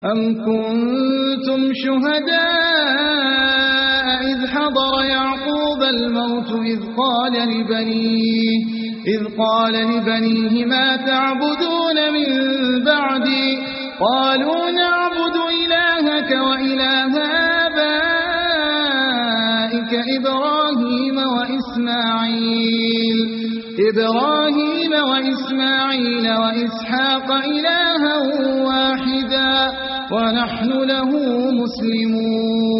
أم كنتم شهداء إذ حضر يعقوب الموت إذ قال لبنيه ما تعبدون من بعدي قالوا نعبد إلهك وإله آبائك إبراهيم وإسماعيل وإسحاق إلها واحدا ونحن له مسلمون